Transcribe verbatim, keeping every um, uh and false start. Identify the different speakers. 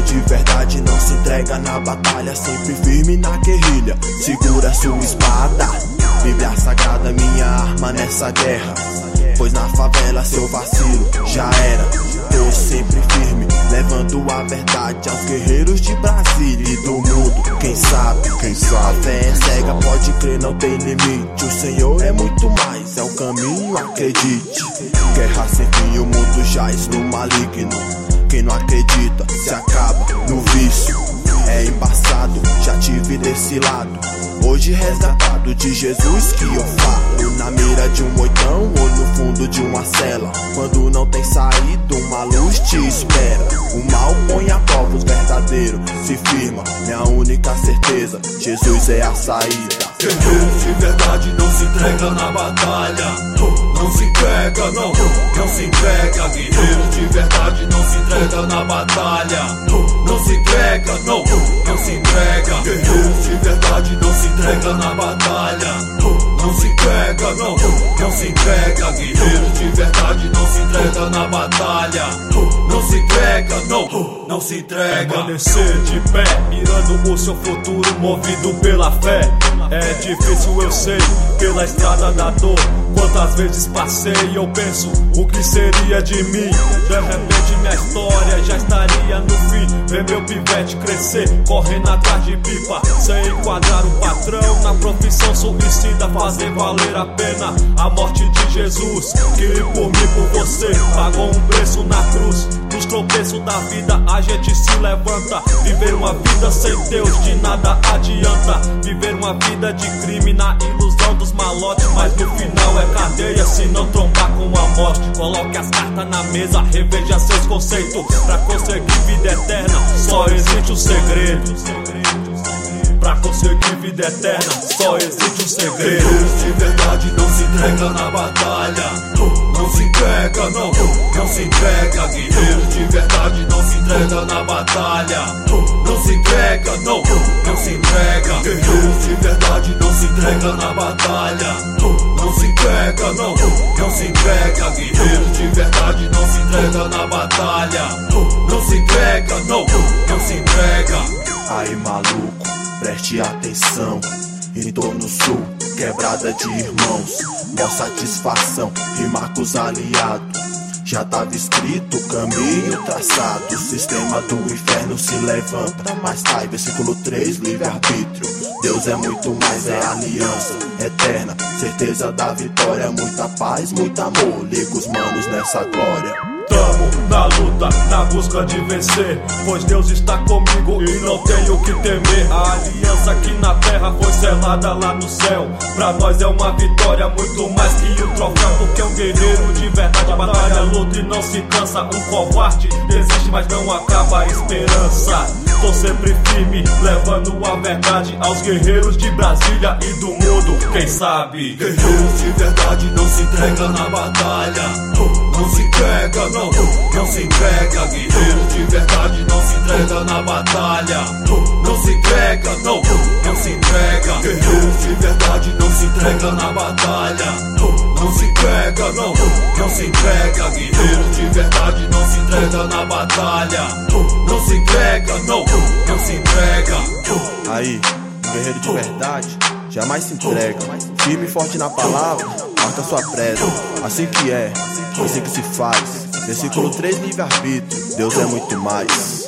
Speaker 1: de verdade não se entrega na batalha, sempre firme na guerrilha, segura sua espada. Bíblia sagrada, minha arma nessa guerra, pois na favela seu vacilo já era. Tô sempre firme, levando a verdade aos guerreiros de Brasília e do mundo. Quem sabe, quem sabe, a fé é cega, pode crer, não tem limite. O Senhor é muito mais, é o caminho, acredite. Guerra sem fim, o mundo jaz no maligno. Quem não acredita se acaba no vício. É embaçado, já tive desse lado. Hoje resgatado de Jesus que eu falo. Na mira de um oitão ou no fundo de uma cela. Quando não tem saída, uma luz te espera. O mal põe a prova, os verdadeiros se firma. Minha única certeza, Jesus é a saída.
Speaker 2: Guerreiros de verdade não se entrega na batalha. Não se entrega, não, não se entrega. Guerreiros de verdade não se entrega na batalha. Não se entrega, não, não se entrega. Guerreiros de verdade não se entrega na batalha. Não se entrega, não, não se entrega. Guerreiros de verdade não se entrega na batalha. Não se entrega, não, não se entrega.
Speaker 3: Permanecer de pé, mirando o seu futuro, movido pela fé. É difícil, eu sei, pela estrada da dor. Quantas vezes passei e eu penso, o que seria de mim? De repente minha história já estaria no fim. Ver meu pivete crescer, correndo atrás de pipa, sem enquadrar o patrão na profissão suicida. Fazer valer a pena a morte de Jesus, que por mim, por você, pagou um preço na cruz. Nos tropeços da vida a gente se levanta. Viver uma vida sem Deus de nada adianta. Viver uma vida de crime na ilusão dos malotes, mas no final é cadeia se não trombar com a morte. Coloque as cartas na mesa, reveja seus conceitos. Pra conseguir vida eterna, só existe um segredo. Pra conseguir vida eterna, só existe um segredo.
Speaker 2: Guerreiros de verdade não se entrega na batalha. Não se entrega, não, não se entrega. Guerreiros de verdade não se entrega na batalha. Não se entrega, não, não se entrega. Guerreiros de verdade não se entrega na batalha. Não se entrega, não, não se entrega. Guerreiros de verdade não se entrega na batalha. Não se entrega, não, não se entrega.
Speaker 1: Aí maluco, preste atenção. Em torno sul, quebrada de irmãos. Mó satisfação, rimar com os aliados. Já tava escrito, caminho traçado. O sistema do inferno se levanta, mas sai, versículo três, livre-arbítrio. Deus é muito mais, é aliança eterna, certeza da vitória. Muita paz, muito amor, liga os manos nessa glória.
Speaker 3: Tamo na luta, na busca de vencer, pois Deus está comigo e não tenho o que temer. A aliança aqui na terra foi selada lá no céu. Pra nós é uma vitória, muito mais que um troféu. Porque um guerreiro de verdade batalha, luta e não se cansa. Um covarde desiste, mas não acaba a esperança. Tô sempre firme, levando a verdade aos guerreiros de Brasília e do mundo, quem sabe?
Speaker 2: Guerreiros de verdade não se entrega na batalha. Não se entrega, não, não se entrega. Guerreiros de verdade não se entrega na batalha. Não se entrega, não, não se entrega. Guerreiros de verdade não se entrega na batalha. Não se entrega, não, não se entrega. Guerreiros de verdade não se entrega na batalha. Não se entrega, não, não se entrega.
Speaker 1: Aí, um guerreiro de verdade jamais se entrega. Firme e forte na palavra, marca sua presa. Assim que é, assim que se faz. Versículo três, livre-arbítrio. Deus é muito mais.